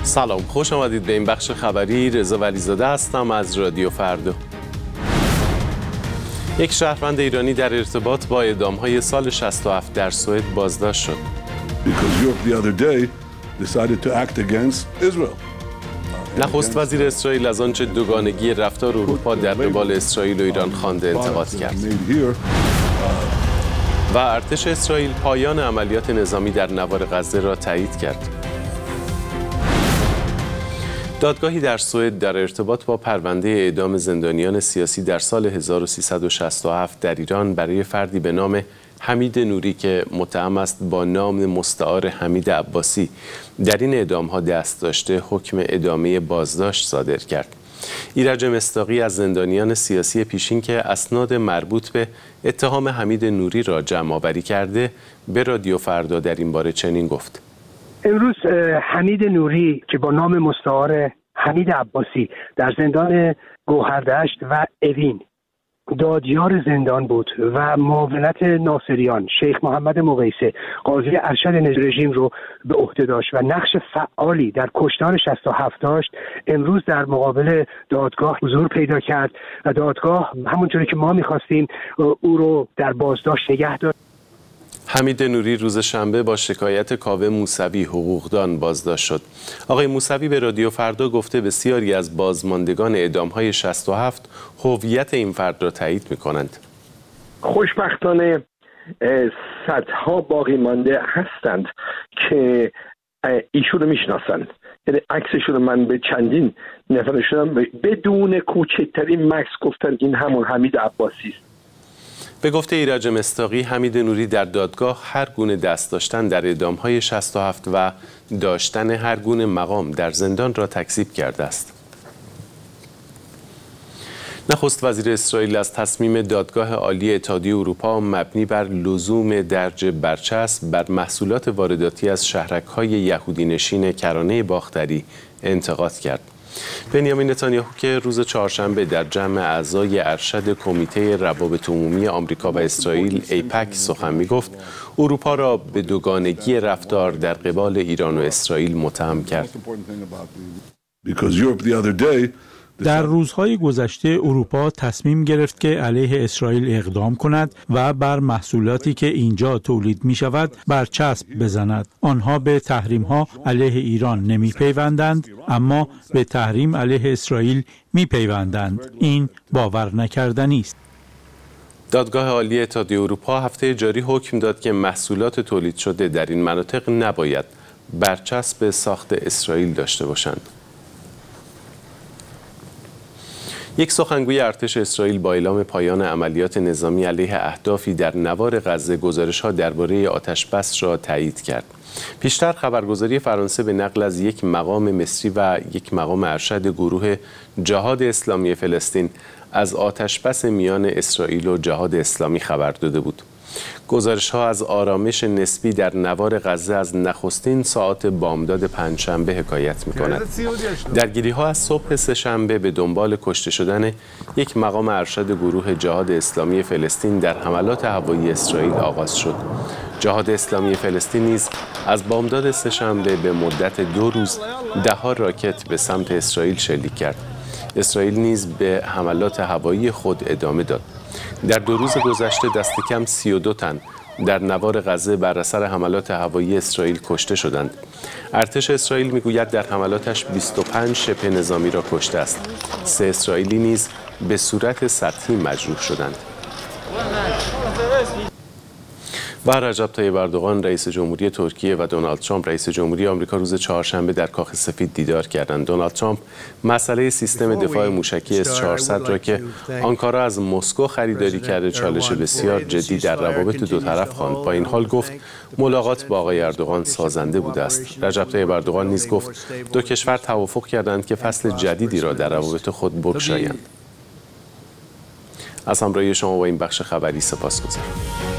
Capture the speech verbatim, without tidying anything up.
سلام، خوش آمدید به این بخش خبری. رضا ولیزاده هستم از رادیو فردا. یک شهروند ایرانی در ارتباط با اعدام‌های سال شصت و هفت در سوئد بازداشت شد. نخست وزیر اسرائیل از آنچه دوگانگی رفتار اروپا در قبال اسرائیل و ایران خوانده انتقاد کرد. و ارتش اسرائیل پایان عملیات نظامی در نوار غزه را تایید کرد. دادگاهی در سوئد در ارتباط با پرونده اعدام زندانیان سیاسی در سال هزار و سیصد و شصت و هفت در ایران برای فردی به نام حمید نوری که متهم است با نام مستعار حمید عباسی در این اعدام‌ها دست داشته حکم ادامه بازداشت صادر کرد. ایرج مصداقی از زندانیان سیاسی پیشین که اسناد مربوط به اتهام حمید نوری را جمع‌آوری کرده به رادیو فردا در این باره چنین گفت: امروز حمید نوری که با نام مستعار حمید عباسی در زندان گوهردشت و اوین دادیار زندان بود و معاونت ناصریان شیخ محمد مقیسه قاضی ارشد رژیم رو به عهده داشت و نقش فعالی در کشتار شصت و هفت داشت، امروز در مقابل دادگاه حضور پیدا کرد و دادگاه همونطوری که ما می‌خواستیم او رو در بازداشت نگه داشت. حمید نوری روز شنبه با شکایت کاوه موسوی حقوقدان بازداشت شد. آقای موسوی به رادیو فردا گفته بسیاری از بازماندگان اعدام‌های شصت و هفت هویت این فرد را تایید می‌کنند. خوشبختانه صدها باقی مانده هستند که ایشون رو میشناسند. یعنی عکسشون رو من به چندین نفر شدم بدون کوچکترین مکس گفتن این همون حمید عباسی است. به گفته ایرج مصداقی، حمید نوری در دادگاه هر گونه دست داشتن در اعدام‌های شصت و هفت و داشتن هر گونه مقام در زندان را تکذیب کرده است. نخست وزیر اسرائیل از تصمیم دادگاه عالی اتحادیه اروپا مبنی بر لزوم درج برچسب بر محصولات وارداتی از شهرک‌های یهودی نشین کرانه باختری انتقاد کرد. بنیامین نتانیاهو که روز چهارشنبه در جمع اعضای ارشد کمیته روابط عمومی آمریکا و اسرائیل ایپک سخن می‌گفت، اروپا را به دوگانگی رفتار در قبال ایران و اسرائیل متهم کرد. در روزهای گذشته اروپا تصمیم گرفت که علیه اسرائیل اقدام کند و بر محصولاتی که اینجا تولید می شود برچسب بزند. آنها به تحریم ها علیه ایران نمی پیوندند، اما به تحریم علیه اسرائیل می پیوندند. این باور نکردنی است. دادگاه عالی اتحادیه اروپا هفته جاری حکم داد که محصولات تولید شده در این مناطق نباید برچسب ساخت اسرائیل داشته باشند. یک سخنگوی ارتش اسرائیل با اعلام پایان عملیات نظامی علیه اهدافی در نوار غزه گزارش‌ها درباره آتش‌بس را تایید کرد. پیشتر خبرگزاری فرانسه به نقل از یک مقام مصری و یک مقام ارشد گروه جهاد اسلامی فلسطین از آتش‌بس میان اسرائیل و جهاد اسلامی خبر داده بود. گزارش‌ها از آرامش نسبی در نوار غزه از نخستین ساعات بامداد پنجشنبه حکایت می‌کند. درگیری‌ها از صبح سه‌شنبه به دنبال کشته شدن یک مقام ارشد گروه جهاد اسلامی فلسطین در حملات هوایی اسرائیل آغاز شد. جهاد اسلامی فلسطین نیز از بامداد سه‌شنبه به مدت دو روز ده‌ها راکت به سمت اسرائیل شلیک کرد. اسرائیل نیز به حملات هوایی خود ادامه داد. در دو روز گذشته دست کم سی و دو تن در نوار غزه بر اثر حملات هوایی اسرائیل کشته شدند. ارتش اسرائیل میگوید در حملاتش بیست و پنج شبه نظامی را کشته است. سه اسرائیلی نیز به صورت سطحی مجروح شدند. و رجب طیب اردوغان رئیس جمهوری ترکیه و دونالد ترامپ رئیس جمهوری آمریکا روز چهارشنبه در کاخ سفید دیدار کردند. دونالد ترامپ مسئله سیستم دفاع موشکی اس چهارصد را که آنکارا از مسکو خریداری کرده چالش بسیار جدی در روابط دو طرف خواند. با این حال گفت ملاقات با آقای اردوغان سازنده بوده است. رجب طیب اردوغان نیز گفت دو کشور توافق کردند که فصل جدیدی را در روابط خود بگشایند. از همراهی شما با این بخش خبری سپاسگزارم.